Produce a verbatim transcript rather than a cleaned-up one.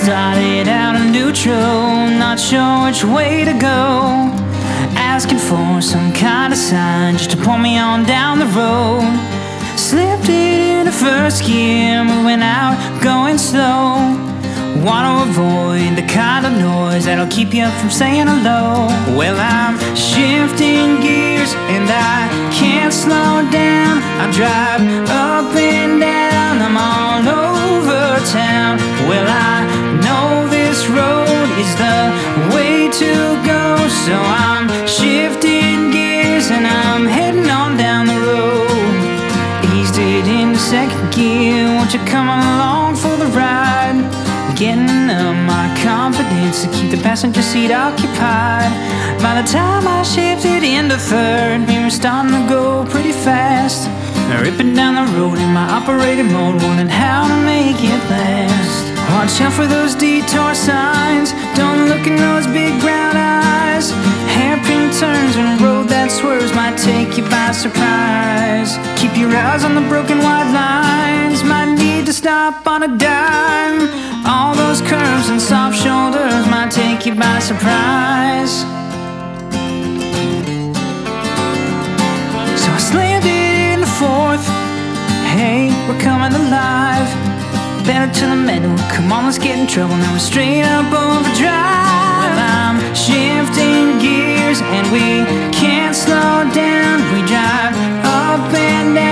started out in neutral, not sure which way to go, asking for some kind of sign just to pull me on down the road. Slipped it into first gear, moving out, going slow. Want to avoid the kind of noise that'll keep you from saying hello. Well, I'm shifting gears and I can't slow down. I drive up and down, I'm all over town. Well, I know this road is the way to go, so I'm shifting gears and I'm heading on down the road. Eased it into second gear, won't you come along for the ride? Getting up my confidence to keep the passenger seat occupied. By the time I shifted into third, we were starting to go pretty fast, ripping down the road in my operating mode, wondering how to make it last. Watch out for those detour signs, don't look in those big brown eyes. Hairpin turns and a road that swerves might take you by surprise. Keep your eyes on the broken white lines, might need to stop on a dime. All those curves and soft shoulders might take you by surprise. So I slammed it in the fourth, hey, we're coming alive. Better to the middle, come on, let's get in trouble. Now we're straight up overdrive. Well, I'm shifting gears and we can't slow down. We drive up and down.